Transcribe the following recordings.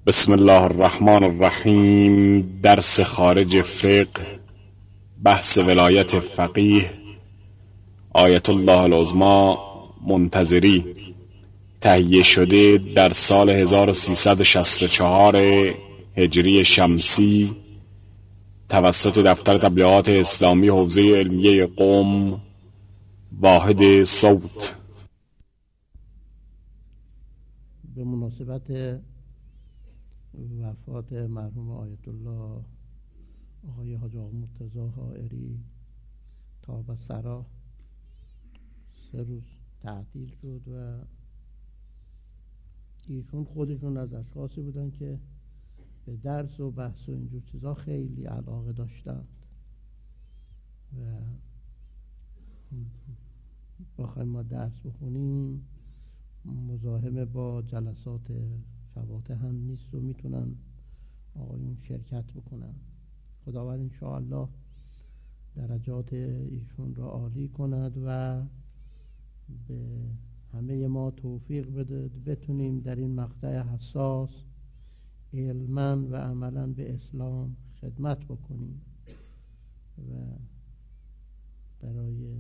بسم الله الرحمن الرحیم. درس خارج فقه، بحث ولایت فقیه آیت الله العظمی منتظری، تهیه شده در سال 1364 هجری شمسی توسط دفتر تبلیغات اسلامی حوزه علمیه قم، واحد صوت. به مناسبت وفات مرحوم آیت الله آقای حاج آقا مرتضی حائری تاب سرا 3 روز تعطیل شد و ایشون خودشون از اشخاصی بودن که به درس و بحث و اینجور چیزا خیلی علاقه داشتند و بخوایم ما درس بخونیم مزاحم با جلسات فواتح هم نیست و میتونن آقایون شرکت بکنن. خداوند انشاءالله درجات ایشون را عالی کند و به همه ما توفیق بده بتونیم در این مقطع حساس علما و عملا به اسلام خدمت بکنیم و برای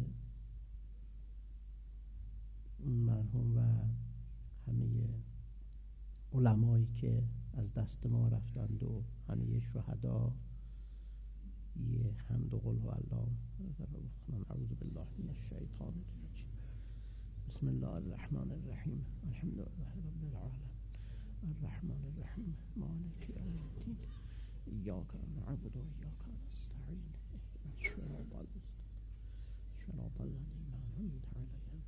مرحوم و همه علمایی که از دست ما رفتند و همه شهدا یه حمد و قل هو الله. اعوذ بالله من الشیطان الرجیم. بسم الله الرحمن الرحیم. الحمد لله رب العالمین الرحمن الرحیم مالک یوم الدین ایاک نعبد و ایاک نستعین اهدنا الصراط الذین انعمت علیهم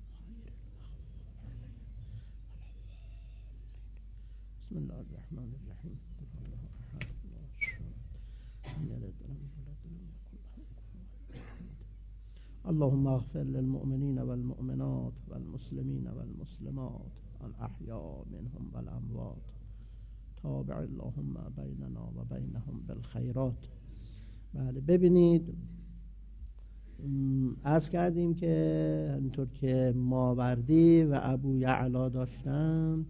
بسم الله الرحمن الرحیم. اللهم اغفر للمؤمنین والمؤمنات والمسلمین والمسلمات الاحیاء منهم والاموات تابع اللهم بیننا و بینهم بالخیرات. بله، ببینید عرض کردیم که همینطور که ماوردی و ابو یعلا داشتند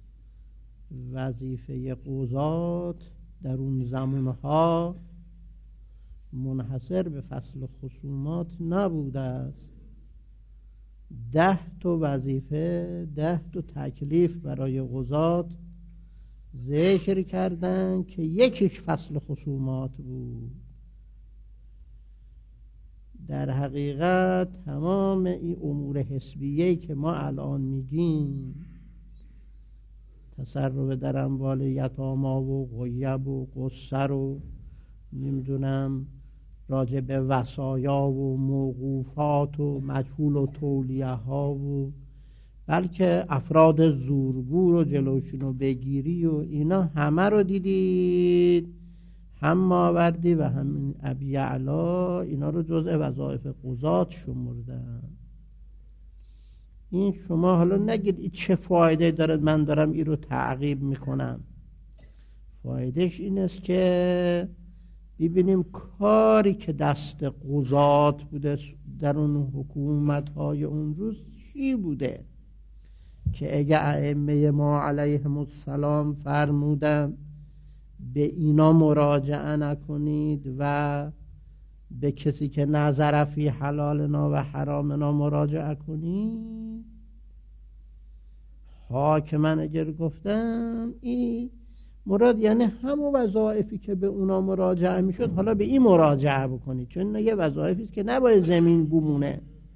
وظیفه قضات در اون زمانها منحصر به فصل خصومات نبوده است. 10 وظیفه 10 تکلیف برای قضات ذکر کردن که یکیش فصل خصومات بود. در حقیقت تمام این امور حسبیه‌ای که ما الان میگیم، تصرف در اموال یتاما و غیب و قصر و نمیدونم راجع به وصایا و موقوفات و مجهول و تولیه ها و بلکه افراد زورگو رو جلوشونو بگیری و اینا همه رو دیدید. هم ماوردی و هم ابی یعلا اینا رو جزء وظایف قضات شمردن. این شما حالا نگید این چه فایده داره من دارم این رو تعقیب میکنم. فایدهش این است که ببینیم کاری که دست قضات بوده در اون حکومت‌های اون روز چی بوده که اگه ائمه ما علیهم السلام فرمودن به اینا مراجعه نکنید و به کسی که نظر فی حلالنا و حرامنا مراجعه کنید، حاکمان اگر گفتن این مراد یعنی همون وظایفی که به اونا مراجعه میشد حالا به این مراجعه بکنید، چون یه وظایفی است که نباید زمین بمونه.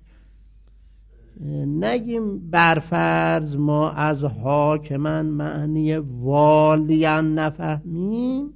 نگیم برفرض ما از حاکمان معنی والیان نفهمیم،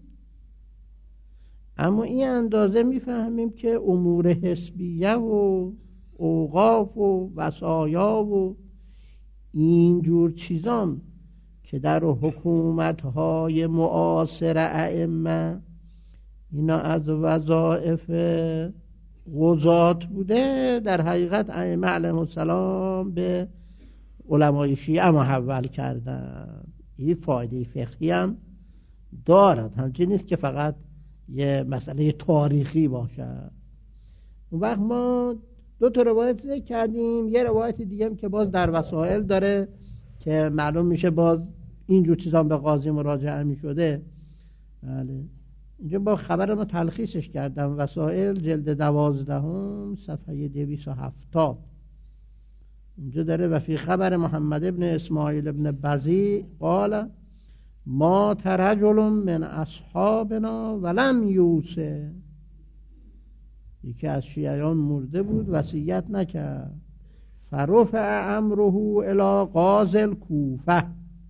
اما این اندازه میفهمیم که امور حسبیه و اوقاف و وصایا و اینجور چیزان که در حکومت‌های معاصر ائمه اینا از وظایف قضات بوده، در حقیقت ائمه علیهم السلام به علمای شیعه محول کردن. این فایده فقهی هم دارد، همچنین نیست که فقط یه مسئله تاریخی باشد. اون وقت ما 2 روایت ذکر کردیم، یه روایت دیگه هم که باز در وسائل داره که معلوم میشه باز اینجور چیزا به قاضی مراجعه می شده. بله اینجا با خبر ما تلخیصش کردم. وسائل جلد 12 صفحه 270 اینجا داره و فی خبر محمد ابن اسماعیل ابن بزی قال ما رجل من اصحابنا ولم یوسه، یکی از شیعیان مرده بود وصیت نکرد. فرفع امره الی قاضی الکوفه.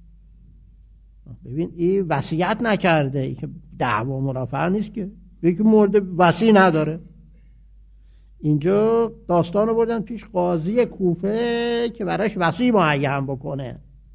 ببین این وصیت نکرده، این که دعوا مرافعه نیست که، یکی مرده وصی نداره. اینجا داستان رو بردن پیش قاضی کوفه که براش وصی معین بکنه.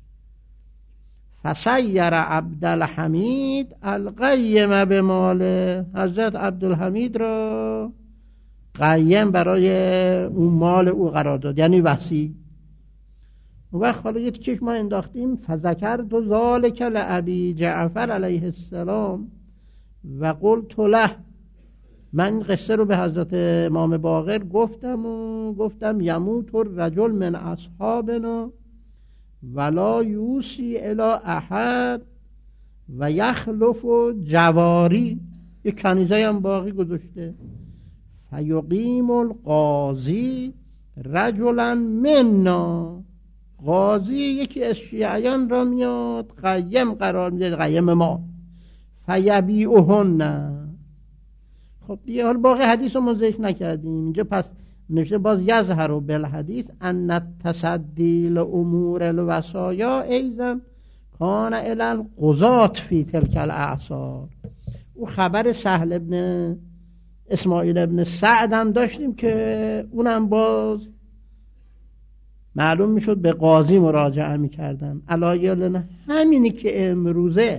فسیر عبدالحمید القیم به ماله، حضرت عبدالحمید را قیم برای اون مال او قرار داد، یعنی وصی. اون وقت حالا یه تیکش ما انداختیم فذکرت ذلک لابی جعفر علیه السلام و قلت له، من قصه رو به حضرت امام باقر گفتم یموت الرجل من اصحابنا ولا یوسی الی احد و یخلف جواری، یک کنیزه هم باقی گذاشته. فیقیم القاضی رجلا منا، قاضی یکی از شیعیان را میاد قیم قرار میده، قیم ما. فیبیعهن. خب دیگه حال باقی حدیث رو ما ذکر نکردیم. اینجا پس نوشته باز یظهر بالحدیث ان التصدی لامور الوصایا ایضا کان الی القضاة فی تلک الاعصار. او خبر سهل ابن اسماعیل ابن سعد هم داشتیم که اونم باز معلوم میشد به قاضی مراجعه میکردن. علایالنا همینی که امروزه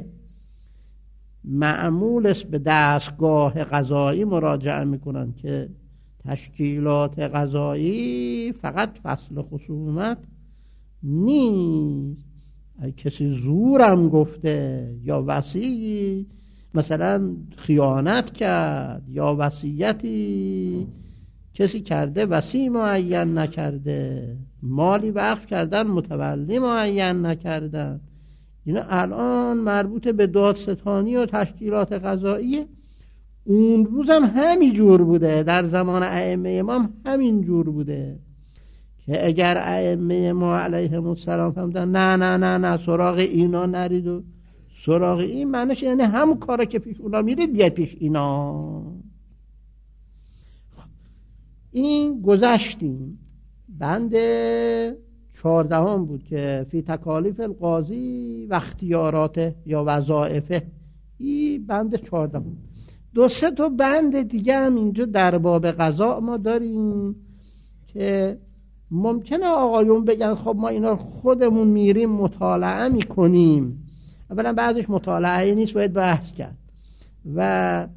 معمول است به دستگاه قضایی مراجعه میکنن که تشکیلات قضایی فقط فصل خصومت نیست. کسی زورم گفته یا وصی مثلا خیانت کرد یا وصیتی کسی کرده وصی معین نکرده، مالی وقف کردن متولی معین نکردن، اینا الان مربوط به دادستانی و تشکیلات قضاییه. اون روز هم همین جور بوده، در زمان ائمه ما همین جور بوده که اگر ائمه ما علیهم السلام فهمیدن نه نه نه نه سراغ اینا نرید و سراغ این، معنیش یعنی همون کاره که پیش اونا میرید بیاد پیش اینا. این گذشتیم. بند 14 بود که فی تکالیف القاضی و اختیارات یا وظائفه، این بند 14 بود. 2-3 تا بند دیگه هم اینجا در باب قضا ما داریم که ممکنه آقایون بگن خب ما اینا خودمون میریم مطالعه میکنیم. اولا بعدش مطالعه نیست، باید بحث کرد. و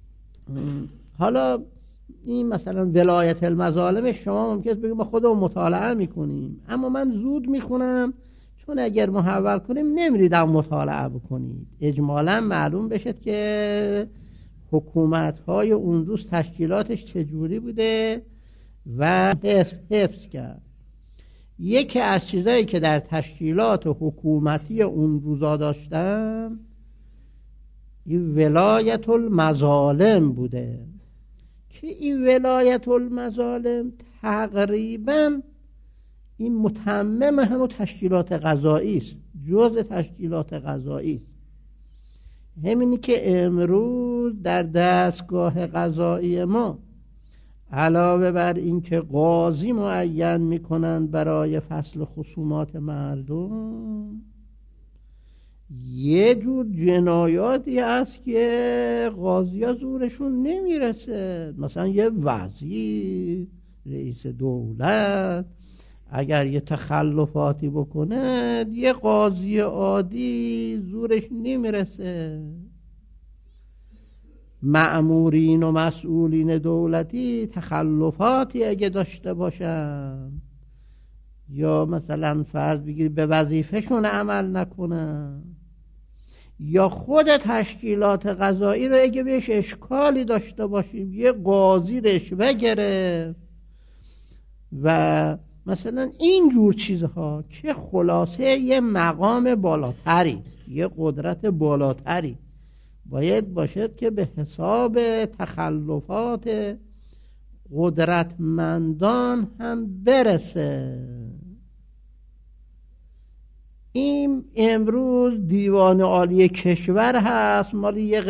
حالا این مثلا ولایت المظالم شما ممکنه بگید ما خودمون مطالعه میکنیم، اما من زود میخونم چون اگر محول کنیم نمیریدم مطالعه بکنید. اجمالا معلوم بشد که حکومت‌های اون روز تشکیلاتش چجوری بوده و حفظ کرد. یکی از چیزایی که در تشکیلات حکومتی اون روزا داشتن این ولایت المظالم بوده که این ولایت المظالم تقریبا این متمم همون تشکیلات قضایی است، جزء تشکیلات قضایی است. همینی که امروز در دستگاه قضایی ما علاوه بر این که قاضی معین میکنند برای فصل خصومات مردم، یه جور جنایاتی هست که قاضی ها زورشون نمیرسه. مثلا یه وزیر، رئیس دولت اگر یه تخلفاتی بکنه یه قاضی عادی زورش نمیرسه. مأمورین و مسئولین دولتی تخلفاتی اگه داشته باشن یا مثلا فرض بگیر به وظیفهشون عمل نکنن یا خود تشکیلات قضایی رو اگه بهش اشکالی داشته باشیم، یه قاضی رشوه گرفت و مثلا این جور چیزها که خلاصه یه مقام بالاتری، یه قدرت بالاتری باید باشد که به حساب تخلفات قدرتمندان هم برسه. این امروز دیوان عالی کشور هست مال یه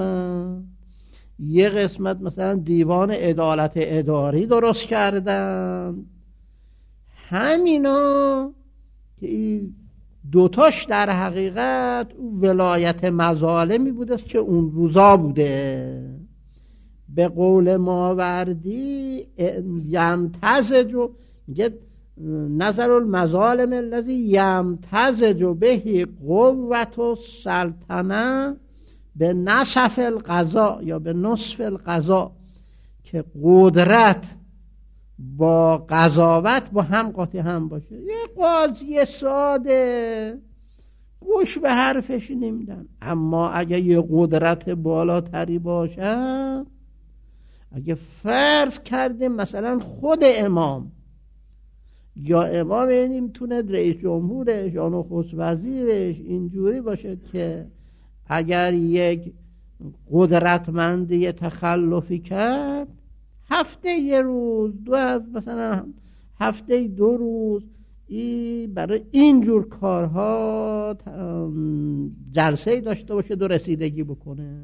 قسمت مثلا دیوان عدالت اداری درست کردن. همینا که این دوتاش در حقیقت ولایت مظالمی بوده که اون روزا بوده. به قول ماوردی یمتزج، میگه نظر المظالم الذی یمتزج به قوت السلطنه به نصف القضاء یا به نصف القضاء، که قدرت با قضاوت با هم قاطی هم باشه. یه قاضی ساده گوش به حرفش نمیدن، اما اگه یه قدرت بالاتری باشه، اگه فرض کردیم مثلا خود امام یا امام نمیتونه رئیس جمهورش یا نخست وزیرش اینجوری باشه که اگر یک قدرتمندی تخلفی کرد، هفته یه روز مثلا هفته 2 روز برای اینجور کارها جلسه داشته باشه و رسیدگی بکنه.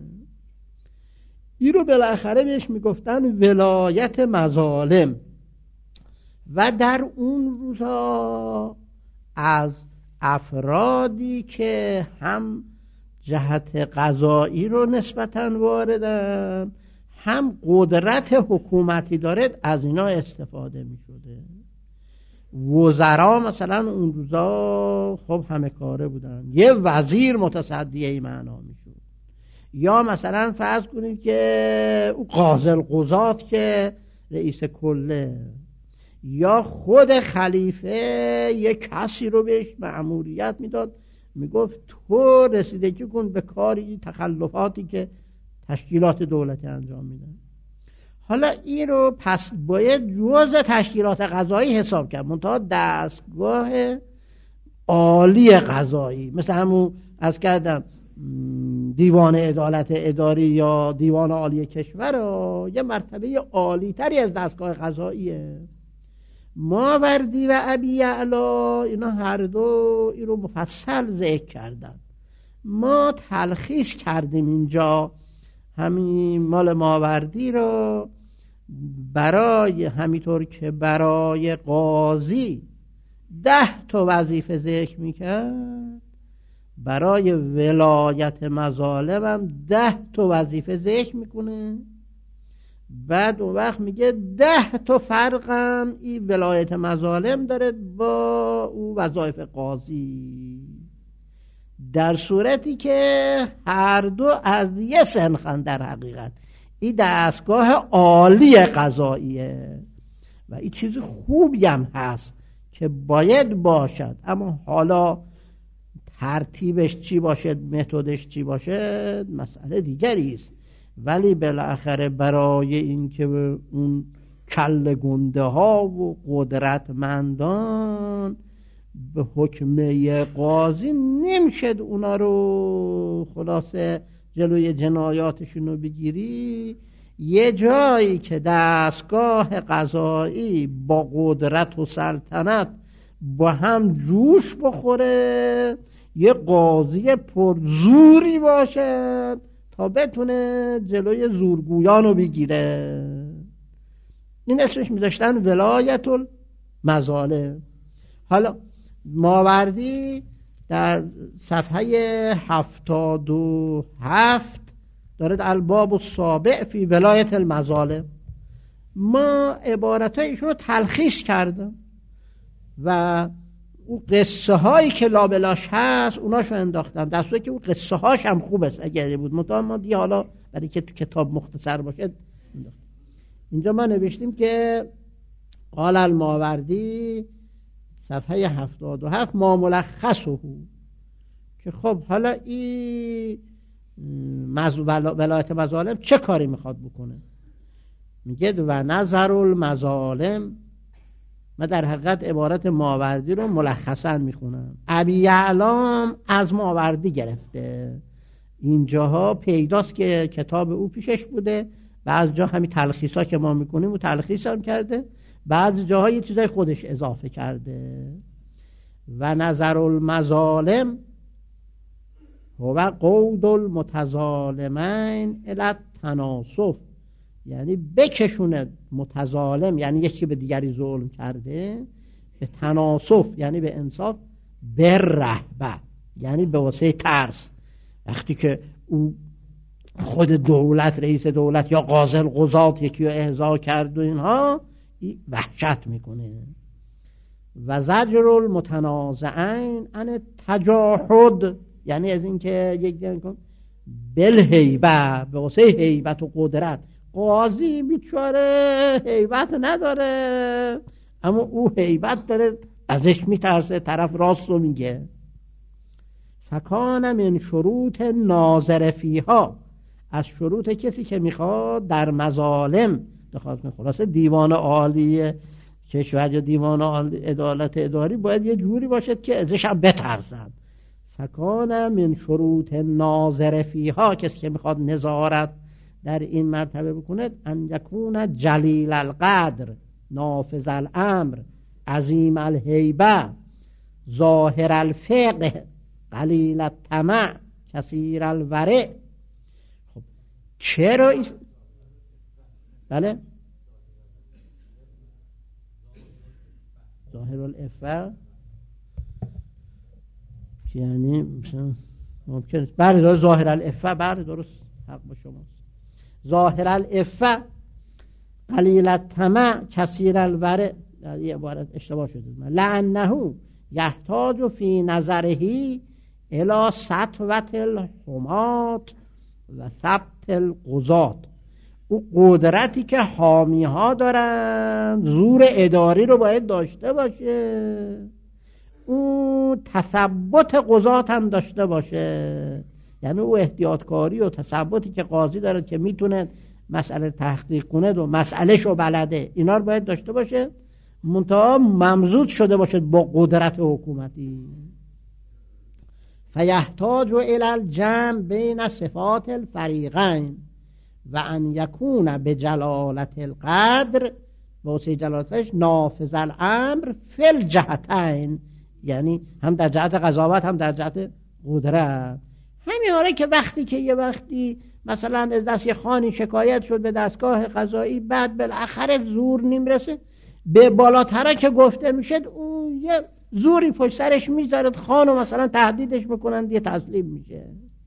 این رو بالاخره بهش میگفتن ولایت مظالم. و در اون روزها از افرادی که هم جهت قضایی رو نسبتاً واردن، هم قدرت حکومتی دارد، از اینا استفاده می شده. وزرا مثلا اون روزا خب همه کاره بودن، یه وزیر متصدی این معنا می شود. یا مثلا فرض کنید که قاضی القضات که رئیس کله، یا خود خلیفه یک کسی رو بهش مأموریت میداد، میگفت تو رسیدگی کن به کاری تخلفاتی که تشکیلات دولتی انجام میدن. حالا این رو پس باید جزء تشکیلات قضایی حساب کرد، منتها دستگاه عالی قضایی، مثل همون از کردم دیوان عدالت اداری یا دیوان عالی کشور، یه مرتبه عالی تری از دستگاه قضاییه. ماوردی و ابی یعلا اینا هر دو این رو مفصل ذکر کردن. ما تلخیص کردیم اینجا همین مال ماوردی رو، برای همینطور که برای قاضی 10 تا وظیفه ذکر میکرد، برای ولایت مظالم هم 10 تا وظیفه ذکر میکنه. بعد اون وقت میگه 10 تا فرقم این ولایت مظالم داره با او وظایف قاضی، در صورتی که هر دو از یه سنخن. در حقیقت این دستگاه عالی قضاییه و این چیز خوبی هم هست که باید باشد، اما حالا ترتیبش چی باشد، متدش چی باشد، مسئله دیگری است. ولی بالاخره برای اینکه اون کله گنده ها و قدرتمندان به حکم قاضی نمیشد اونا رو خلاصه جلوی جنایاتشون رو بگیری. یه جایی که دستگاه قضایی با قدرت و سلطنت با هم جوش بخوره، یه قاضی پرزوری باشد تا بتونه جلوی زورگویان رو بگیره. این اسمش میذاشتن ولایت المظالم. حالا ماوردی در صفحه 77 دارد الباب السابع فی ولایت المظالم. ما عبارتای ایشون رو تلخیص کردم و اون قصه هایی که لابلاش هست اوناشو انداختم، در صورتی که اون قصه هاش هم خوب است اگر بود، منتها ما دیگه حالا برای که تو کتاب مختصر باشه انداختم. اینجا ما نوشتیم که قال الماوردی صفحه 77 ما ملخصه، که خب حالا این ولایت مظالم چه کاری میخواد بکنه. میگه و نظر المظالم من در حقیقت عبارت ماوردی رو ملخصا میخونم. ابی اعلام از ماوردی گرفته. اینجاها پیداست که کتاب او پیشش بوده، بعض جا همین تلخیصا که ما میکنیم او تلخیص هم کرده، بعض جاها یه چیزای خودش اضافه کرده. و نظر المظالم هو قود المتظالمین الی التناصف، یعنی بکشونه متظالم، یعنی یکی به دیگری ظلم کرده، به تناصف یعنی به انصاف، به رهبه یعنی به واسه ترس. وقتی که او خود دولت، رئیس دولت یا قاضی القضات یکی رو احضار کرد و اینها، وحشت میکنه. و زجر المتنازعین عن تجاحد، یعنی از اینکه یک دیگه میکن بالهیبه، به واسه هیبت و قدرت. قاضی بیچاره هیبت نداره، اما او هیبت داره، ازش میترسه، طرف راست رو میگه. فکان من شروط ناظر فیها، از شروط کسی که میخواد در مظالم دخالت کنه. خلاصه دیوان عالی کشور یا دیوان عالی عدالت اداری باید یه جوری باشد که ازش هم بترسن. فکان من شروط ناظر فیها، کسی که میخواد نظارت در این مرتبه بکنه، ان یکون جلیل القدر نافذ الامر عظیم الهیبه ظاهر الفقه قلیل الطمع کثیر الورع. خب چرا بله ظاهر العفه یعنی مثلا ممکن بله ظاهر العفه، بله درست، حق با شماست. ظاهر العفه قلیل الطمع کثیر الورع، یه عبارت اشتباه شده. لعنه یحتاج فی نظره الی سطوة الحمات و ثبت القضات. او قدرتی که حامی ها دارن، زور اداری رو باید داشته باشه، او تثبت قضات هم داشته باشه، یعنی او احتیاطکاری و تثبتی که قاضی داره که میتونه مسئله تحقیق کنه و مسئله شو بلده، اینا رو باید داشته باشه، منتها ممزوج شده باشه با قدرت حکومتی. فیحتاج الی الجمع بین صفات الفریقین و ان یکون بجلالت القدر، واسه جلالتش نافذ الامر فی الجهتین، یعنی هم در جهت قضاوت هم در جهت قدرت. همین آره که وقتی که یه وقتی مثلا از دست یه خانی شکایت شد به دستگاه قضایی، بعد بالاخره زور نمیرسه، به بالاتره که گفته میشه او یه زوری پشت سرش میذاره، خانو مثلا تهدیدش میکنن، دیگه تسلیم میشه.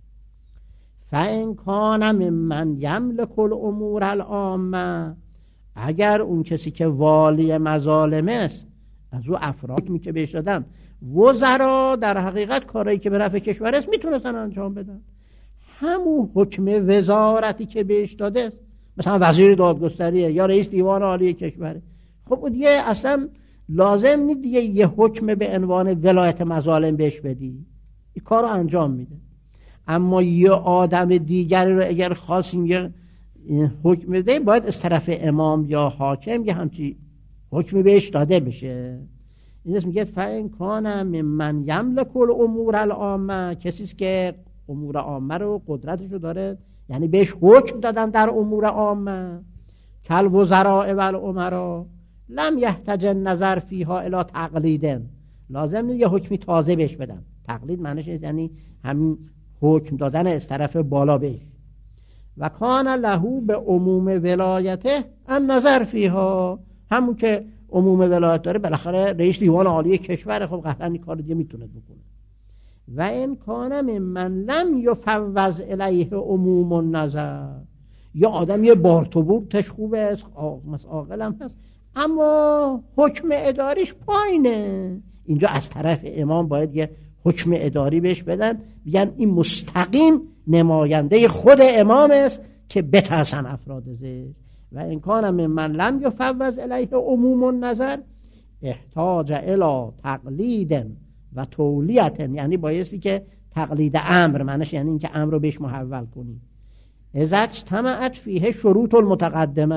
فان کان ممن یملک الامور العامه، اگر اون کسی که والی مظالم است از او افرادی که بهش دادن، وزرا در حقیقت کارایی که به نفع کشور است میتونستن انجام بدن، همون حکم وزارتی که بهش داده است، مثلا وزیر دادگستریه یا رئیس دیوان عالی کشوره، خب دیگه اصلا لازم نیست دیگه یه حکم به عنوان ولایت مظالم بهش بدی، این کار رو انجام میده. اما یه آدم دیگری رو اگر خواستیم یه حکم بده، باید از طرف امام یا حاکم یه همچی حکم بهش داده بشه. این اسم میگه فإن کان ممن یملک الامور العامه، کسی که امور عامه رو قدرتش رو داره، یعنی بهش حکم دادن در امور عامه، کل وزراء و الامراء لم یحتاج نظر فیها الی تقلید، لازم نیست یه حکمی تازه بهش بدن. تقلید معنیش یعنی همین حکم دادن از طرف بالا بهش. و کان له به عموم ولایته ان نظر فیها، همون که عموم ولایت داره، بالاخره رئیس دیوان عالی کشور، خب قطعا این کار دیگه میتونه بکنه. و این کان ممن لم یفوض الیه عموم النظر، یا آدم یه بارتوبورتش خوبه است، عاقل هم هست، اما حکم اداریش پایینه، اینجا از طرف امام باید یه حکم اداری بهش بدن، بگن این مستقیم نماینده خود امام است که بترسن افراد ازش. و این کان ممن لم یفوض الیه عموم النظر احتاج الی تقلید و تولیت، یعنی بایستی که تقلید امر، معنیش یعنی اینکه امر رو بهش محول کنی. اذا اجتمعت فیه شروط المتقدمه،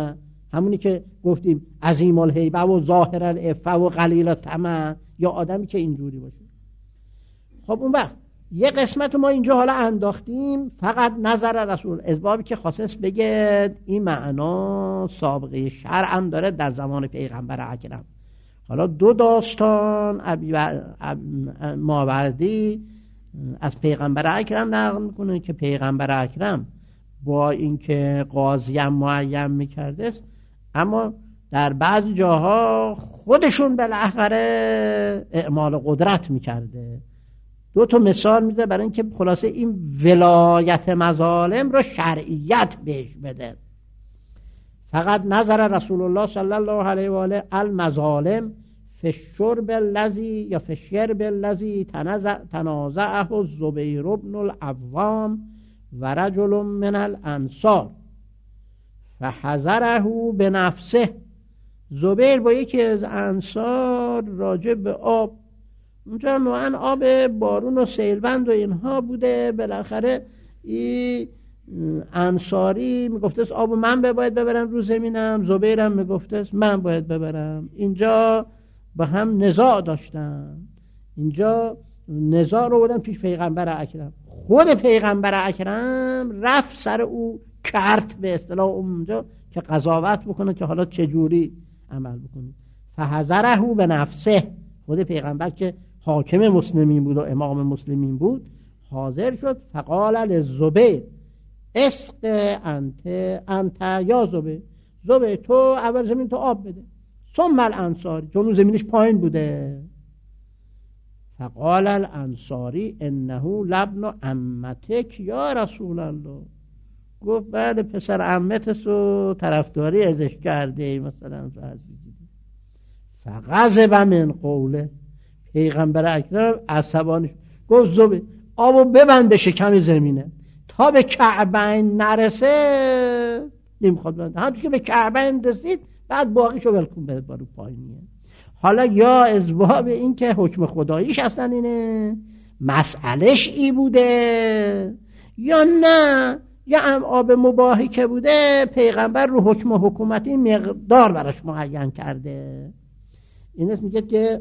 همونی که گفتیم عظیم الهیبه و ظاهر العفه و قلیل الطمع، یا آدمی که اینجوری باشه. خب اون وقت یه قسمت ما اینجا حالا انداختیم فقط نظر رسول، اسبابی که خاصش بگه این معنا سابقه شرعم داره در زمان پیغمبر اکرم. حالا دو داستان ماوردی از پیغمبر اکرم نقل میکنه که پیغمبر اکرم با اینکه قاضی هم معین میکرده، اما در بعض جاها خودشون بالاخره اعمال قدرت میکرده. دو تا مثال میده برای اینکه خلاصه این ولایت مظالم رو شرعیت بهش بده. فقط نظر رسول الله صلی الله علیه و آله المظالم فی الشرب الذی یا فی الشرب الذی تنازعه الزبیر بن العوام و رجل من الانصار فحذره بنفسه. زبیر با یکی از انصار راجع به آب، اونجا نوعا آب بارون و سیلبند و اینها بوده، بالاخره این انصاری میگفته آب من باید ببرم رو زمینم، زبیرم میگفته من باید ببرم. اینجا با هم نزاع داشتن، اینجا نزاع رو بودن پیش پیغمبر اکرم. خود پیغمبر اکرم رفت سر او کرد به اصطلاح اونجا که قضاوت بکنه که حالا چجوری عمل بکنه. فحذره به نفسه، خود پیغمبر که حاکم مسلمین بود و امام مسلمین بود حاضر شد. فقال للزبیر اسق انت یا زبیر تو اول زمین تو آب بده، ثم الانصاری، چون زمینش پایین بوده. فقال الانصاری انه لبن عمتک یا رسول الله، گفت بله پسر عمتس رو طرفداری ازش کرده مثلا. فغضب من قوله، پیغمبر اکرم عصبانی گفت زبیر آبو ببند به شکم زمینه تا به کعبین نرسه نمیخواد بنده، همچون که به کعبین رسید بعد باقیشو ولکن بره بارو پایینیه. حالا یا اسباب این که حکم خداییش اصلا اینه، مسئلهش ای بوده، یا نه یا هم آب مباهی که بوده پیغمبر رو حکم حکومتی مقدار براش معین کرده. این اسم میگه که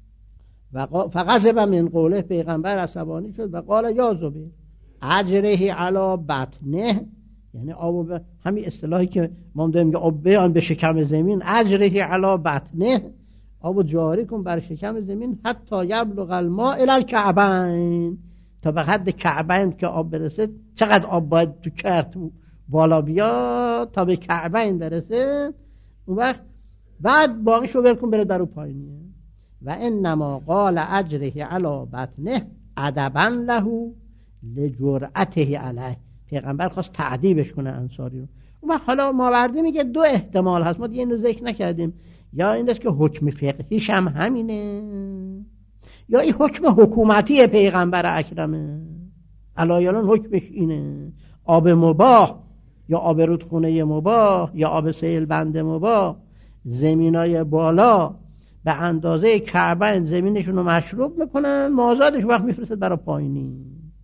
فغضب من قوله، پیغمبر عصبانی شد و قال یا زبیر اجره علی بطنه، یعنی آب همین اصطلاحی که ما داریم که آب بیان به شکم زمین، اجره علی بطنه، آب جاری کن بر شکم زمین حتی یبلغ الماء الی الکعبین، تا به حد کعبین که آب برسه. چقدر آب باید تو کرت بالا بیاد تا به کعبین برسه، اون وقت بعد باقیشو ولکن بره درو پایینیه. و انما قال اجره علی بطنه ادبا له لجرأته علیه، پیغمبر خواست تعذیبش کنه انصاری رو. اون وقت حالا ماوردی میگه دو احتمال هست، ما دیگه اینو ذکر نکردیم، یا این است که حکم فقهیش هم همینه، یا این حکم حکومتی پیغمبر اکرمه. علایالان حکمش اینه، آب مباح یا آب رودخونه مباح یا آب سیل بند مباح، زمینای بالا به اندازه کعبه زمینشون رو مشروب میکنن، مازادش وقت میفرستد برای پایینی.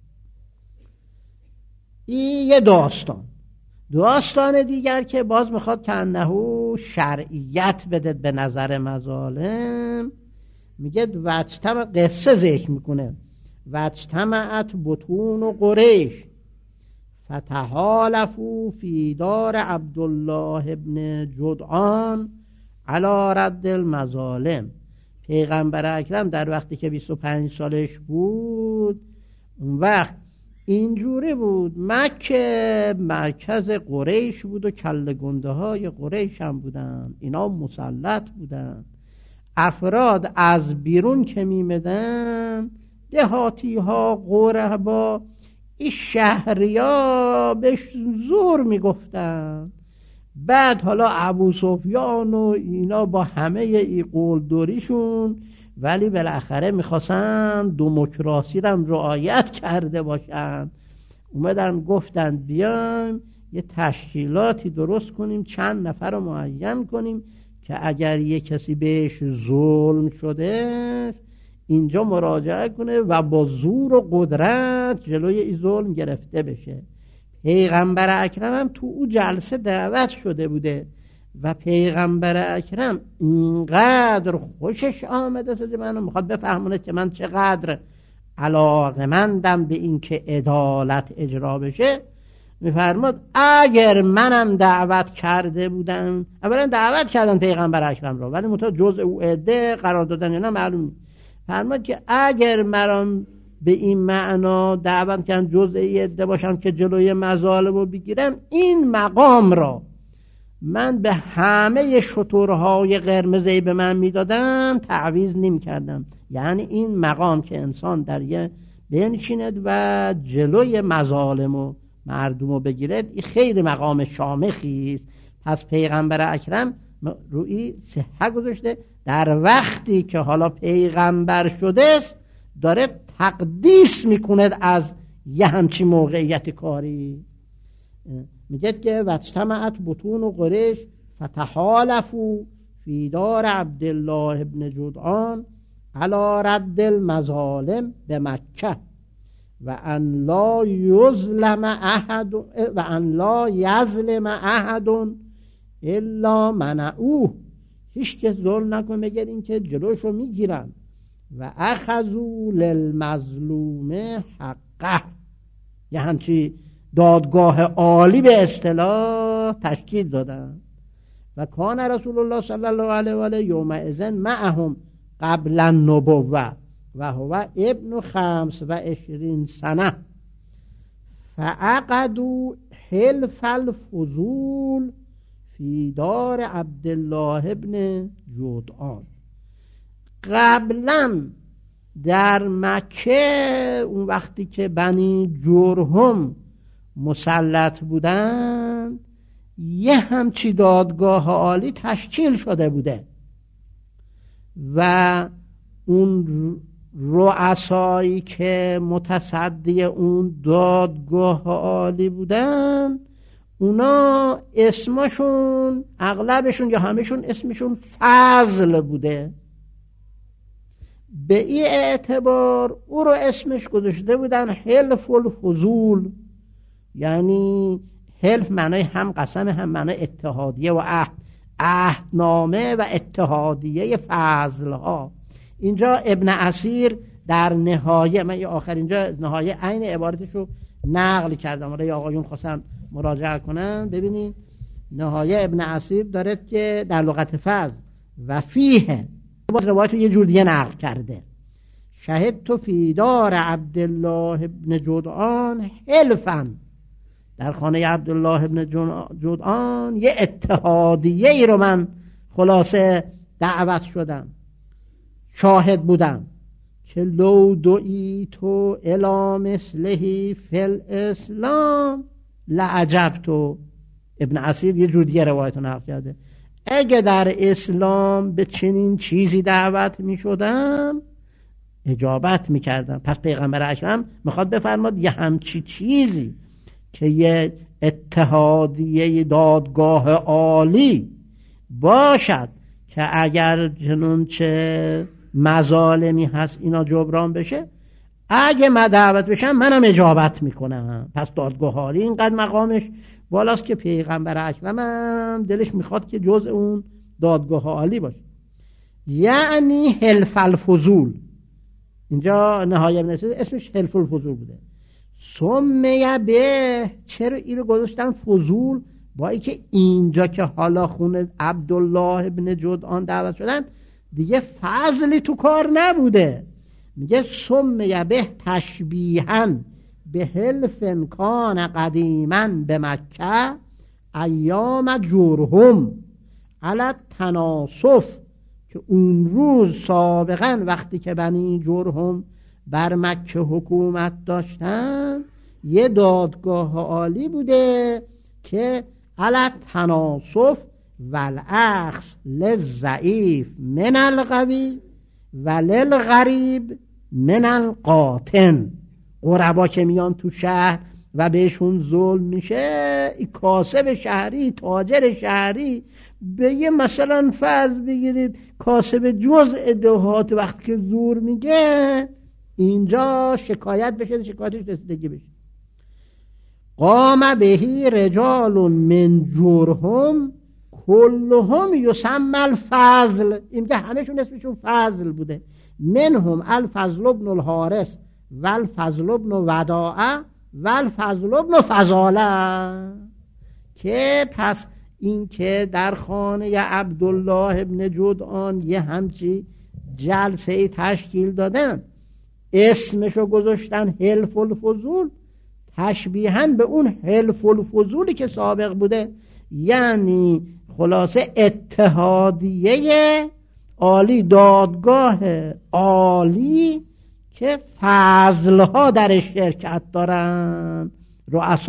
این یه داستان دیگر که باز میخواد که انهو شرعیت بده به نظر مظالم، میگه وجتمع، قصه ذکر میکنه، وجتمعت بطون و قریش فتحالفوا فی دار عبدالله ابن جدعان علی رد المظالم. پیغمبر اکرم در وقتی که 25 سالش بود اون وقت اینجوری بود، مکه مرکز قریش بود و کله گنده های قریش هم بودن، اینا مسلط بودن. افراد از بیرون که میمدن، دهاتی ها، غربا، این شهری ها بهش زور میگفتن. بعد حالا ابو سفیان و اینا با همه ای قولدوریشون، ولی بالاخره میخواستن دموکراسی رو هم رعایت کرده باشن، اومدن گفتن بیایم یه تشکیلاتی درست کنیم، چند نفر رو معین کنیم که اگر یه کسی بهش ظلم شده اینجا مراجعه کنه و با زور و قدرت جلوی این ظلم گرفته بشه. پیغمبر اکرم هم تو او جلسه دعوت شده بوده، و پیغمبر اکرم اینقدر خوشش آمده که منو میخواد بفهمونه که من چقدر علاقمندم به این که عدالت اجرا بشه. میفرماد اگر منم دعوت کرده بودم، اولا دعوت کردن پیغمبر اکرم رو ولی متأ جزء او عده قرار دادن یا نه معلوم نیست. فرماد که اگر مرام به این معنا دعوت کردن جزء عده باشم که جلوی مظالم رو بگیرم، این مقام را من به همه شترهای قرمزی به من میدادن تعویض نمی کردم. یعنی این مقام که انسان در یه بنشیند و جلوی مظالم و مردم رو بگیرد، این خیلی مقام شامخی است. پس پیغمبر اکرم روی صحه گذاشته در وقتی که حالا پیغمبر شده است داره تقدیس میکند از یه همچین موقعیت کاری. میگه که واجتمعت بطون قریش فتحالفوا فی دار عبدالله ابن جدعان علی رد المظالم به مکه و ان لا یظلم احد و ان لا یظلم احد الا منعوه. هیچ کس ظلم نکنه مگر این که جلوشو میگیرن. و اخذوا للمظلوم حقه، یه همچی دادگاه عالی به اصطلاح تشکیل دادن. و کان رسول الله صلی الله علیه و آله یومئذ معهم قبل النبوه و هو ابن 25 سنه فعقدوا حلف الفضول فی دار عبدالله ابن جدعان. قبلا در مکه اون وقتی که بنی جرهم مسلط بودن یه همچی دادگاه عالی تشکیل شده بوده و اون رؤسایی که متصدی اون دادگاه عالی بودن اونا اسمشون اغلبشون یا همشون اسمشون فضل بوده. به این اعتبار او رو اسمش گذاشته بودن حلف الفضول. یعنی حلف معنای هم قسم هم معنای اتحادیه و عهد، عهدنامه و اتحادیه فضلها. اینجا ابن اسیر در نهایه، من یه آخر اینجا نهایه عین عبارتشو نقل کردم حالا یا آقایون خواستن مراجعه کنن ببینید نهایه ابن اسیر دارد که در لغت فضل و فیه باز روایت رو یه جور دیگه نقل کرده. شهدت فی دار عبدالله ابن جدعان حلفا، در خانه عبدالله ابن جدعان یه اتحادیه ای رو من خلاصه دعوت شدم شاهد بودم که لو دعی تو الی مثلهی فی الاسلام لعجبتو. ابن اسیر یه جور دیگه روایت رو نقل کرده اگه در اسلام به چنین چیزی دعوت می شدم اجابت می کردم. پس پیغمبر اکرم میخواد بفرماد یه همچی چیزی که یه اتحادیه دادگاه عالی باشد که اگر چنانچه مظالمی هست اینا جبران بشه، اگه من دعوت بشم منم اجابت میکنم. پس دادگاه عالی اینقدر مقامش بالاست که پیغمبر اکرم هم دلش میخواد که جزء اون دادگاه عالی باشه. یعنی حلف الفضول، اینجا نهایه اسمش حلف الفضول بوده. سمیه به، چرا اینو گذاشتن فضول؟ با اینکه اینجا که حالا خونه عبدالله ابن جدعان دعوت شدن دیگه فضلی تو کار نبوده. میگه سمیه به تشبیهاً به حلف کان قدیما به مکه ایام جرهم علی تناصف، که اون روز سابقا وقتی که بنی جرهم بر مکه حکومت داشتن یه دادگاه عالی بوده که علی تناصف والاخذ للضعیف من القوی و للغریب من القاطن. غربا که میان تو شهر و بهشون ظلم میشه، کاسب شهری تاجر شهری به یه مثلا فرض بگیرید کاسب جزء دهات وقتی که زور میگه اینجا شکایت بشه، شکایتش رسیدگی بشه. قام بهی رجال من جرهم کلهم یسمى الفضل، این که همشون اسمشون فضل بوده. منهم الفضل ابن الحارث و الفضل ابن وداعه و الفضل ابن فضاله. که پس این که در خانه عبدالله ابن جدعان یه همچی جلسه تشکیل دادن، اسمشو گذاشتن حلف الفضول، تشبیهاً به اون حلف الفضولی که سابق بوده، یعنی خلاصه اتحادیه عالی، دادگاه عالی که فضلها در شرکت دارن، رؤسا.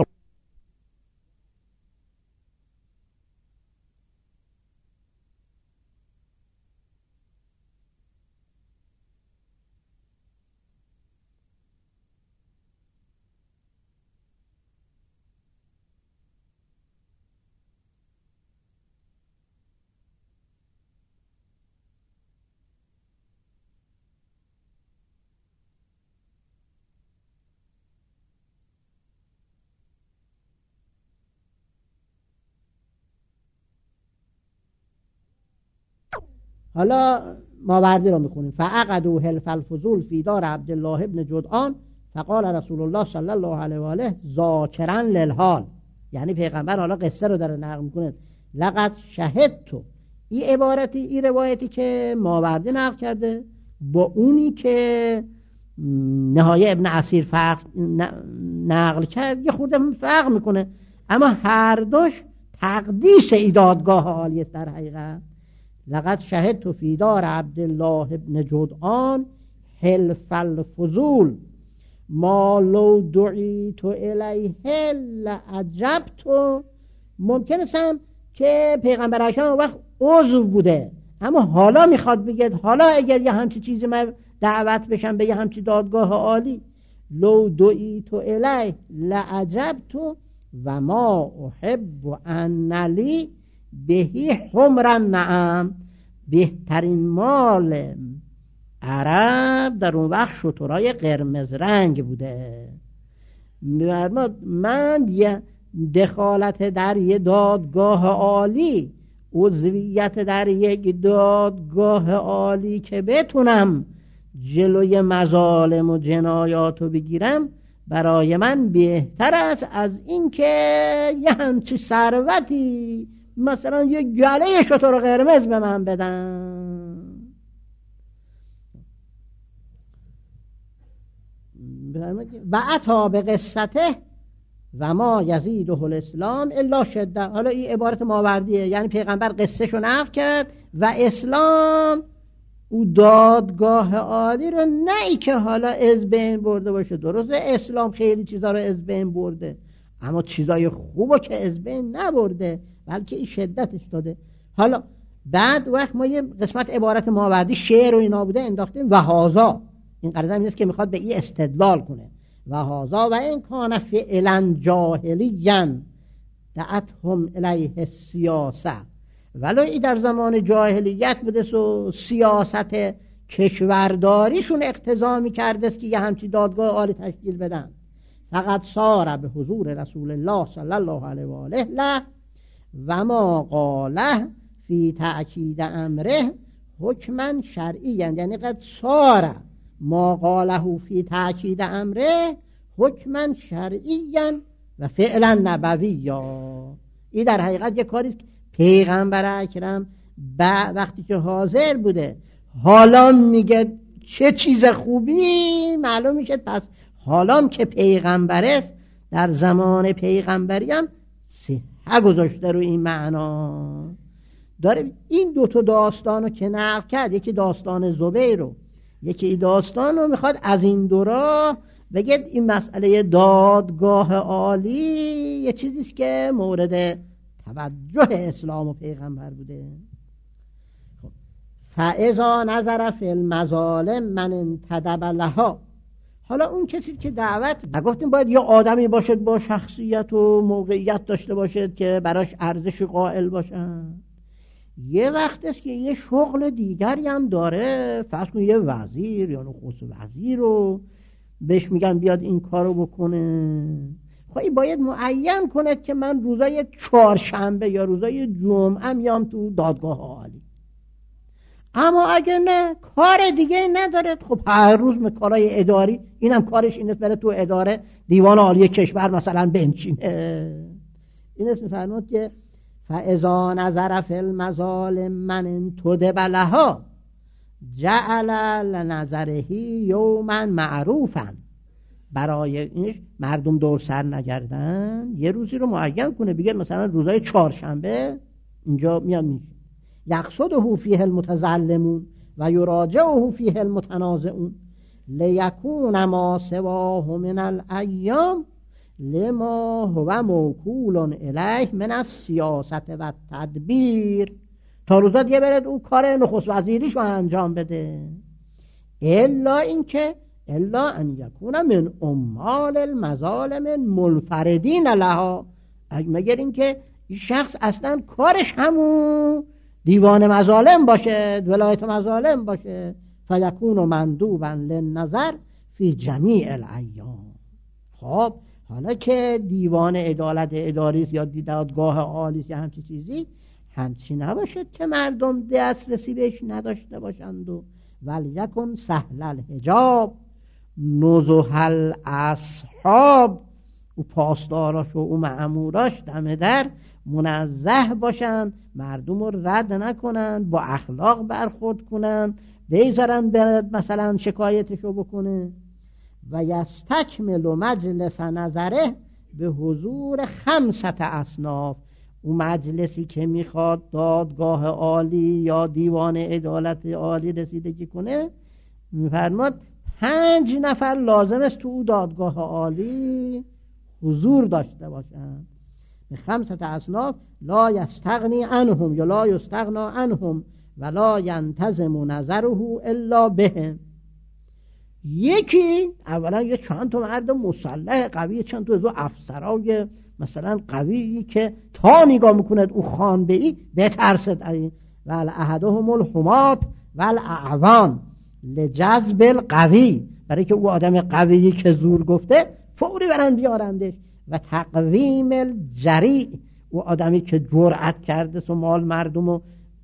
حالا ماوردی رو میخونیم. فعقدوا حلف الفضول فی دار عبدالله ابن جدعان فقال رسول الله صلی الله علیه و آله ذاکرا للحال، یعنی پیغمبر حالا قصه رو داره نقل میکنه. لقد شهدت، این عبارتی، این روایتی که ماوردی نقل کرده با اونی که نهایه ابن اسیر نقل کرد یه خورده فرق میکنه، اما هر دوش تقدیس ایدادگاه عالی است در حقیقت. لقد شهدت فی دار عبدالله ابن جدعان حلف الفضول ما لو دعیت الیه لعجبت. ممکن است که پیغمبر اکرم وقت عضو بوده، اما حالا میخواد بگه حالا اگر یه همچی چیزی من دعوت بشم به یه همچی دادگاه عالی، لو دعیت الیه لعجبت و ما احب ان لی بهی حمر نعم. بهترین مال عرب در اون وقت شترای قرمز رنگ بوده. من یه دخالت در یه دادگاه عالی، عضویت در یک دادگاه عالی که بتونم جلوی مظالم و جنایات رو بگیرم، برای من بهتر است از این که یه همچی ثروتی مثلا یه گله شتر قرمز به من بدن. و عطا به قصته و ما یزیده الاسلام الا شده. حالا این عبارت ماوردیه، یعنی پیغمبر قصه شو نقل کرد و اسلام او دادگاه عالی رو نه ای که حالا از بین برده باشه. درسته اسلام خیلی چیزا رو از بین برده، اما چیزای خوبو که از بین نبرده، بلکه این شدتش داده. حالا بعد وقت ما یه قسمت عبارت ماوردی شعر و اینا بوده انداختیم. و هازا، این قرض هم نیست که میخواد به این استدلال کنه. و هازا و این کان فعلا جاهلیاً دعتهم الیه السیاسه، ولو ای در زمان جاهلیت بوده و سیاست کشورداریشون اقتضا میکرده که یه همچی دادگاه عالی تشکیل بدن. فقط صار به حضور رسول الله صلی الله علیه و آله و ما قاله فی تأکید امره حکما شرعیا، یعنی قد صار ما قاله فی تأکید امره حکما شرعیا و فعلا نبویا. این در حقیقت یک کاری پیغمبر اکرم وقتی که حاضر بوده حالا میگه چه چیز خوبی معلوم میشه. پس حالا که پیغمبر است، در زمان پیغمبری هم صحه گذاشته رو این معنا داره. این دوتا داستانو که نقل کرد، یکی داستان زبیر رو، یکی داستان رو میخواد از این دو راه بگه این مسئله دادگاه عالی یه چیزیست که مورد توجه اسلام و پیغمبر بوده. فاذا نظر فی المظالم من انتدب لها. حالا اون کسی که دعوت نگفتیم باید یه آدمی باشد با شخصیت و موقعیت داشته باشد که براش ارزش قائل باشن. یه وقت است که یه شغل دیگری هم داره، فرض کن یه وزیر یا نخست وزیر رو بهش میگن بیاد این کارو بکنه. خواهی باید معین کند که من روزای چهارشنبه یا روزای جمعه میام تو دادگاه عالی. اما اگه نه کار دیگه نداره، خب هر روز کارهای اداری، اینم کارش اینه بره تو اداره دیوان عالی کشور مثلا بنشینه. این اسم فرمود که فاذا نظر فی المظالم من انتدب لها جعل لنظره یوما معروفا. برای اینش مردم دور سر نگردن، یه روزی رو معین کنه، بگه مثلا روزای چهارشنبه اینجا میام میشه یقصده فیه المتظلمون و یراجعه فیه المتنازعون لیکون ما سواه من الایام لما هو موکول الیه من السیاست و تدبیر. تا روزا دیگه برد او کار نخست وزیریشو انجام بده. الا ان یکون من عمال المظالم منفردین لها، مگر اینکه این شخص اصلا کارش همون دیوان مظالم باشه، ولایت مظالم باشه. فیکون مندوبا للنظر فی جمیع الایام. خب حالا که دیوان عدالت اداری یا دادگاه عالی یا همچی چیزی، همچی نباشد که مردم دسترسی بهش نداشته باشند. و ولیکن سهل الحجاب نزه الاصحاب، او پاسداراش و او مأموراش دم در منزه باشند، مردم رو رد نکنند، با اخلاق برخورد کنند، بیزارن برد مثلا شکایتشو بکنه. و یستکمل مجلس نظره به حضور 5 اصناف. اون مجلسی که میخواد دادگاه عالی یا دیوان عدالت عالی رسیدگی کنه، میفرماد 5 نفر لازم است تو دادگاه عالی حضور داشته باشند. به 5 اصناف لا یستغنی عنهم یا لا یستغنا عنهم ولا ینتظم نظره الا بهم. یکی اولا یه چند تا مرد مسلح قوی، چند تا افسرای مثلا قوی که تا نگاه میکند او خان بهی بترسد. ول احدهم الحمات ول اعوان لجذب القوی، برای که او آدم قوی که زور گفته فوری برن بیارندش. و تقویم الجریء، او آدمی که جرأت کرده و مال مردمو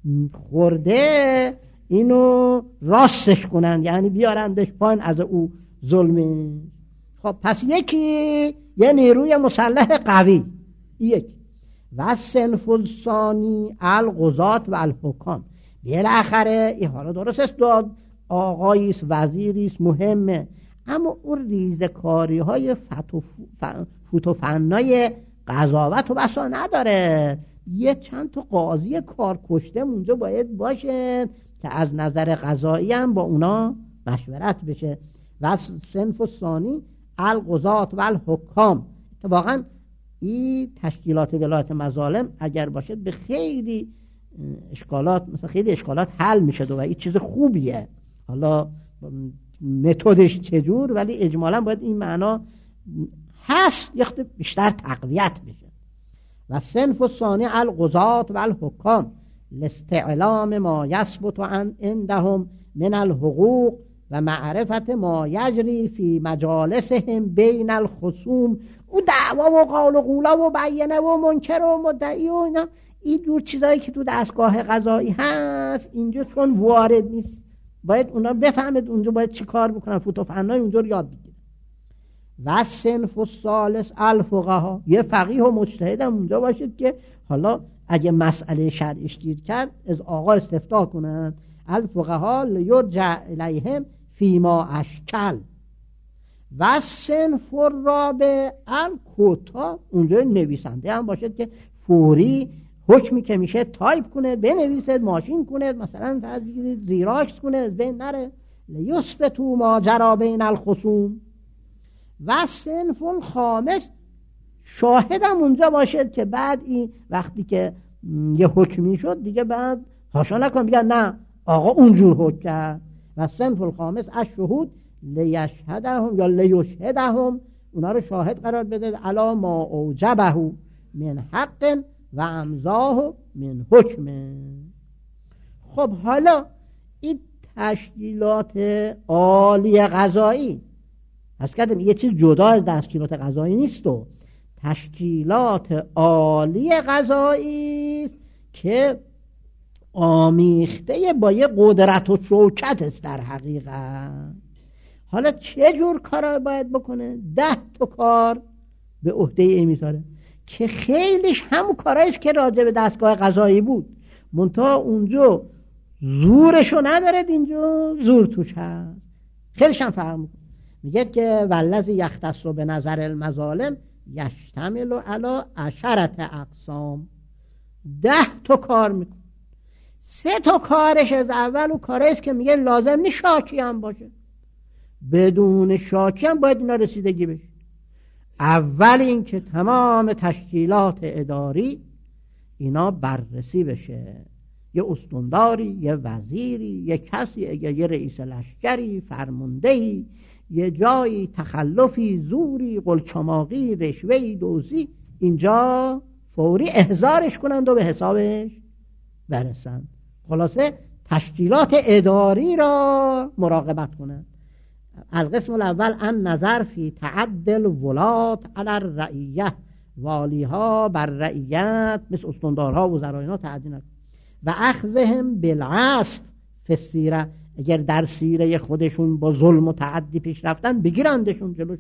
خورده اینو راستش کنن، یعنی بیارندش پایین از او ظلمه. خب پس یکی یه نیروی مسلح قوی، یک. و صنف الثانی القضات و الحکام. بالاخره این حالا درست است داد آقاییست، وزیریست، مهمه، اما اون ریزکاری های فوت و فنای قضاوت و بسا نداره. یه چند تا قاضی کار کشته اونجا باید باشه که از نظر قضایی هم با اونا مشورت بشه. و صنف الثانی القضات و الحکام. واقعا این تشکیلات ولایت مظالم اگر باشد به خیلی اشکالات، مثلا خیلی اشکالات حل میشه و این چیز خوبیه. حالا متدش چجور، ولی اجمالا باید این معنا هست یه خود بیشتر تقویت بشه. و صنف الثانی القضات و الحکام لاستعلام ما یثبت عندهم من الحقوق و معرفت ما یجری فی مجالسهم بین الخصوم. او دعوا و قال و قولا و بیانه و منکر و مدعی و اینا، این جور چیزایی که تو دستگاه قضایی هست اینجا چون وارد نیست، باید اونا بفهمید اونجا باید چی کار بکنن، فوت و فنای اونجا رو یاد بگیرن. و صنف الثالث الفقها، یه فقیه و مجتهد هم اونجا باشید که حالا اگه مسئله شرعیش گیر کرد از آقا استفتاء کنن. الفقها لیرجع الیهم فیما اشکل. و صنف الرابع الکتاب، اونجا نویسنده هم باشد که فوری حکمی که میشه تایپ کنه، بنویسه، ماشین کنه، مثلا زیراکس کنه، از بین نره. لیثبتوا ما جری بین الخصوم. و صنف الخامس شاهدم اونجا باشد که بعد این وقتی که یه حکمی شد دیگه بعد هاشا نکن بگن نه آقا اونجور حکم کرد. و صنف الخامس الشهود لیشهدهم یا لیشهدهم، اونا رو شاهد قرار بده علی ما اوجبه من حق و امضاه من حکم. خب حالا این تشکیلات عالی قضایی، پس کردم یه چیز جدا از تشکیلات قضایی نیست و تشکیلات عالی قضایی است که آمیخته با یه قدرت و شوکت است در حقیقت. حالا چه جور کار باید بکنه؟ 10 تا کار به عهده این میذاره که خیلیش همون کارهایی است که راجع به دستگاه قضایی بود، منتها اونجا زورشو نداره، اینجا زور توش هست، خیلیش هم فرق میکنه. میگه که والذی یختص به نظر المظالم یشتمل علی 10 اقسام. 10 تا کار میکنه. 3 تا کارش از اول و کارش که میگه لازم نیست شاکی هم باشه، بدون شاکی هم باید اینا رسیدگی بشه. اول این که تمام تشکیلات اداری اینا بررسی بشه، یه استانداری، یه وزیری، یه کسی، یه رئیس لشکری، فرماندهی، یه جایی تخلفی، زوری، قلچماقی، رشوهی، دوزی، اینجا فوری احضارش کنند و به حسابش برسند. خلاصه تشکیلات اداری را مراقبت کنند. القسم الاول ان نظر فی تعدل ولات علی الرعیه، والیها بر رعیت مثل استاندارها و وزراینا تعدی نکن. و اخذهم بالعصف فی السیره، اگر در سیره خودشون با ظلم و تعدی پیش رفتن بگیرندشون جلوش.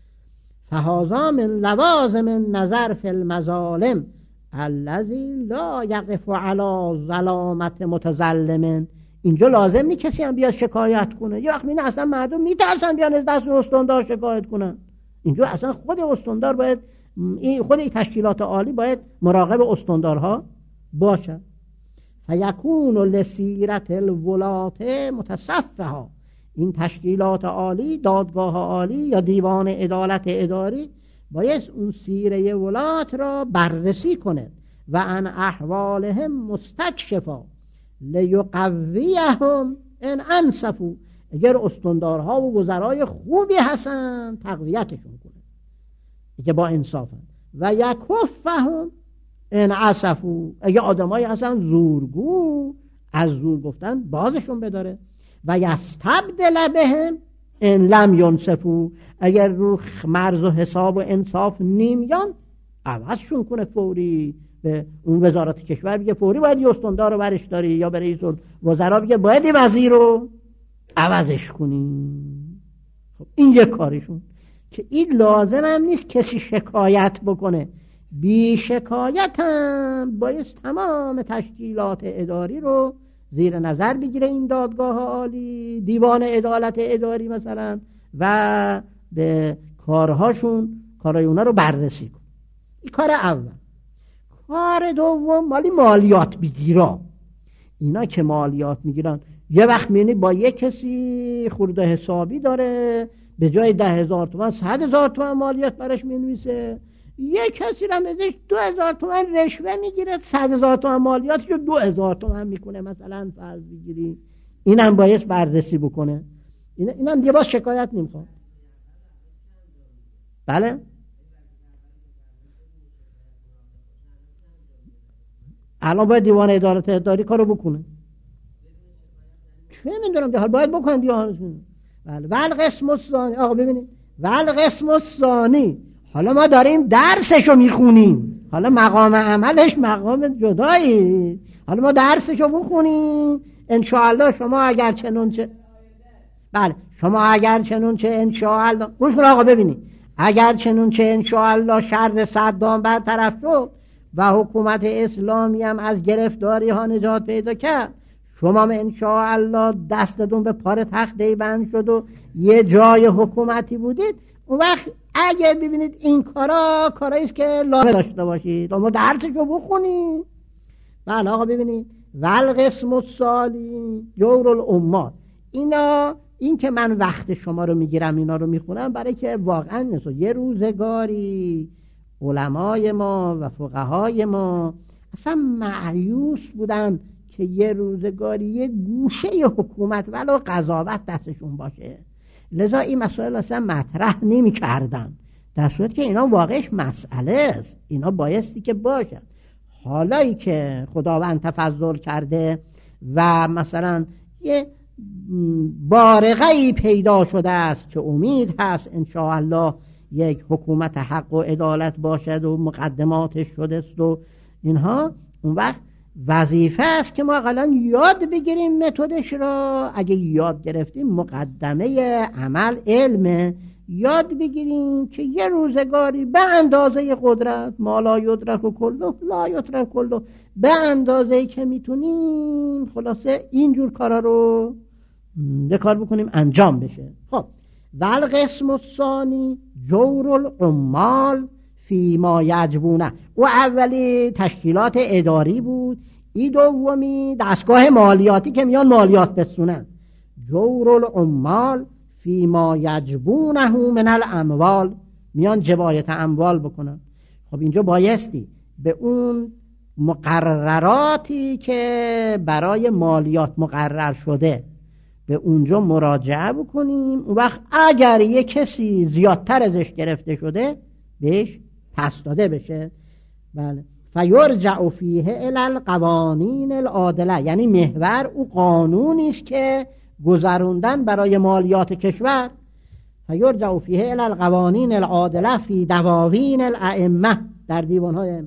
فهذا من لوازم النظر فی المظالم الذی لا یقف علی ظلامت متظلم. اینجا لازم نیست کسی هم بیاد شکایت کنه، یه وقت می‌بینی اصلا مردم میترسن بیان از دست استاندار شکایت کنن. اینجا اصلا خود استاندار باید، خود این تشکیلات عالی باید مراقب استاندارها باشه. فیکون لسیرت الولات متصفحا، این تشکیلات عالی، دادگاه عالی یا دیوان عدالت اداری باید اون سیره ولات را بررسی کنه و عن احوالهم مستکشفا لیقویهم ان انصفوا، اگر استاندارها و وزرای خوبی هستن تقویتشون کنه که با انصافن. و یکفهم ان عصفوا، اگر آدمایی هستن زورگو از زور گفتن بازشون بداره. و یستبدل بهم ان لم ینصفوا، اگر رو مرز و حساب و انصاف نیمیان عوضشون کنه فوری. به اون وزارت کشور بگه فوری باید یه استاندار رو برش داری، یا به رئیس الوزراء بگه باید یه وزیر رو عوضش کنی. خب این یه کارشون که این لازم هم نیست کسی شکایت بکنه، بی شکایت هم باید تمام تشکیلات اداری رو زیر نظر بگیره این دادگاه عالی، دیوان عدالت اداری مثلا، و به کارهای اونا رو بررسی کن. این کار اول. کار دوم مالی مالیات بگیرا. اینا که مالیات میگیرن یه وقت میبینی با یه کسی خورده حسابی داره، به جای 10,000 تومان 100,000 تومان مالیات برش مینویسه، یه کسی را ازش 2,000 تومان رشوه میگیره، 100,000 تومان مالیاتش رو 2,000 تومان میکنه مثلا فرض بگیری. اینم باید بررسی بکنه. اینم دیگه باز شکایت نمیخواد. بله الان باید دیوان عدالت اداری کارو بکنه. چه میدونم که حال باید بکنن دیوان. بله. والقسم الثانی، آقا ببینید، والقسم الثانی، حالا ما داریم درسشو میخونیم، حالا مقام عملش مقام جدایی، حالا ما درسشو بخونیم ان شاء الله. شما اگر چنونچه، بله شما اگر چنونچه ان شاء الله، گوش کن آقا ببینید، اگر چنونچه ان شاء الله شر صدام برطرف شد و حکومت اسلامی هم از گرفتاری ها نجات پیدا کرد، شما ان شاء الله دستتون به پار تخته بند شد و یه جای حکومتی بودید، اون وقت اگه ببینید این کارایی است که لازم داشته باشید، اما درسشو بخونید. بله آقا ببینید، والقسم الثانی جور الامات. این که من وقت شما رو میگیرم اینا رو میخونم برای که واقعا نیست. یه روزگاری علمای ما و فقهای ما اصلا مایوس بودن که یه روزگاری یه گوشه حکومت ولو قضاوت دستشون باشه، لذا این مسائل اصلا مطرح نمی کردن، در صورتی که اینا واقعش مسئله است، اینا بایستی که باشه. حالایی که خداوند تفضل کرده و مثلا یه بارقه‌ای پیدا شده است که امید هست ان شاء الله یک حکومت حق و عدالت باشد و مقدماتش شده است و اینها، اون وقت وظیفه است که ما اقلا یاد بگیریم متدش را. اگه یاد گرفتیم مقدمه عمل علمه، یاد بگیریم که یه روزگاری به اندازه قدرت، ما لا یدرک کله لا یترک کله، به اندازه‌ای که میتونیم خلاصه اینجور کارا رو به کار بکنیم انجام بشه. خب والقسم الثانی جور العمال فی ما یجبونه، او اولی تشکیلات اداری بود، این دومی دستگاه مالیاتی که میان مالیات بسونن. جور العمال فی ما یجبونه من الاموال، میان جبایت اموال بکنن. خب اینجا بایستی به اون مقرراتی که برای مالیات مقرر شده به اونجا مراجعه بکنیم. اون وقت اگر یه کسی زیادتر ازش گرفته شده بهش پس داده بشه. بله. فیرجع فیه الی القوانین العادله، یعنی محور او قانونی است که گذروندن برای مالیات کشور. فیرجع فیه الی القوانین العادله فی دواوین الائمه، در دیوان‌های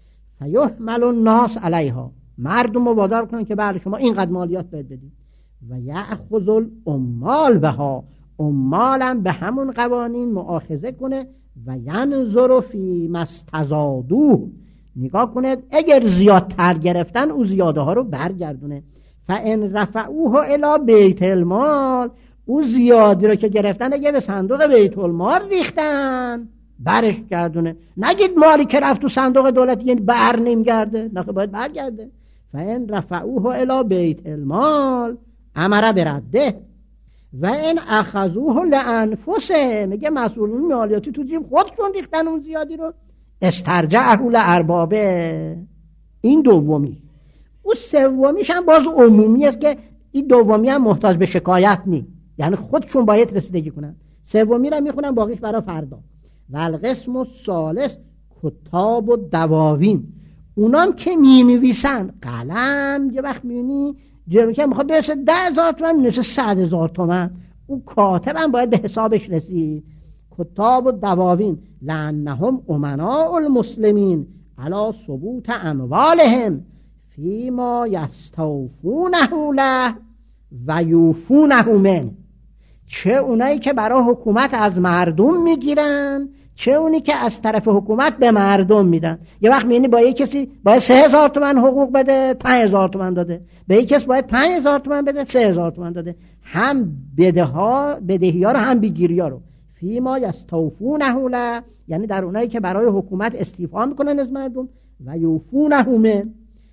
فیحمل الناس علیها، مردم رو وادار کنن که بله شما اینقدر مالیات باید بدید. و یأخذ العمال بها، عمالم به همون قوانین مؤاخذه کنه. و ینظر فی ما استزادوه، نگاه کنه اگر زیادتر گرفتن او زیاده ها رو برگردونه. فان رفعوه الی بیت المال، او زیادی رو که گرفتن اگه به صندوق بیت المال ریختن برش گردونه. نگید مالی که رفت تو صندوق دولت یعنی بر نمیگرده، نه باید برگرده. فان رفعوه الی بیت المال امر برده و این اخذوه لانفسه، میگه مسئولین مالیاتی تو جیب خودشون ریختن اون زیادی رو، استرجعه لاربابه. این دومی. او سومیش هم باز عمومی است که این دومی هم محتاج به شکایت نی، یعنی خودشون باید رسیدگی کنن. سومی رو میخونن، باقیش برای فردا. والقسم الثالث کتاب و دواوین، اونام که مینویسن قلم، یه وقت میبینی جلو که میخواد برسه 10,000 تومن مینویسه 100,000 تومن، او کاتب هم باید به حسابش رسید. کتاب و دواوین لانهم امناء المسلمین علی ثبوت اموالهم فیما یستوفونه له و یوفونه من، چه اونایی که برای حکومت از مردم میگیرن، چه اونی که از طرف حکومت به مردم میدن. یه وقت میبینی با یک کسی باید 3,000 تومن حقوق بده 5,000 تومن داده، به یک کس باید 5,000 تومن بده 3,000 تومن داده، هم بدهی ها رو هم بگیری ها رو. فیما یستوفونه له، یعنی در اونایی که برای حکومت استیفا میکنن از مردم، و یوفونه من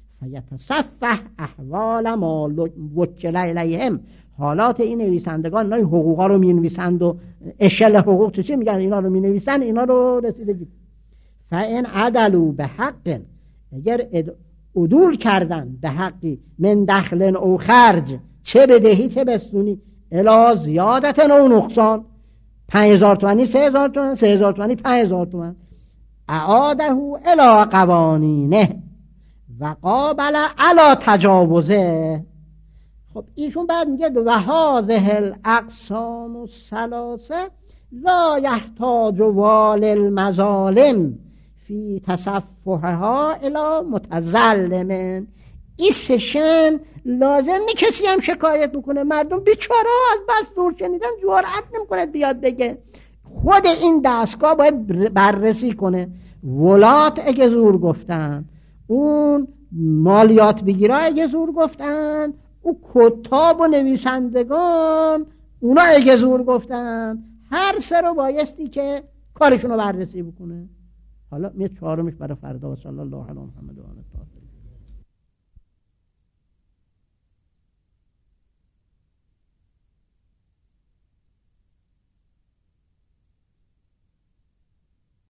فیتصفح احوال ما وکل الیهم، حالات این نویسندگان، اینا حقوقا رو می نویسند و اشل حقوق تو چی میگن، اینا رو می نویسن، اینا رو رسیدگی. فان عدلوا به حق، اگر عدول کردن به حقی، من دخل او خرج، چه بدهی چه بستونی، الا زیادت او نقصان، 5,000 تومانی 3,000 تومن، 3,000 تومانی 5,000 تومن، اعاده الی قوانینه و قابل علی تجاوزه. خب ایشون بعد میگه و هذه الاقسام الثلاثه لا یحتاج والی المظالم فی تصفحها الی متظلم. این سشن لازم نی کسی هم شکایت بکنه، مردم بیچاره از بس دور شنیدن جرأت نمیکنه بیاد بگه. خود این دستگاه باید بررسی کنه. ولات اگه زور گفتن، اون مالیات بگیرا اگه زور گفتن، او کتاب و نویسندگان اونا اگه زور گفتن، هر سه رو بایستی که کارشون رو بررسی بکنه. حالا میاد چهارمش برای فردا. و صلی الله علی محمد و آله.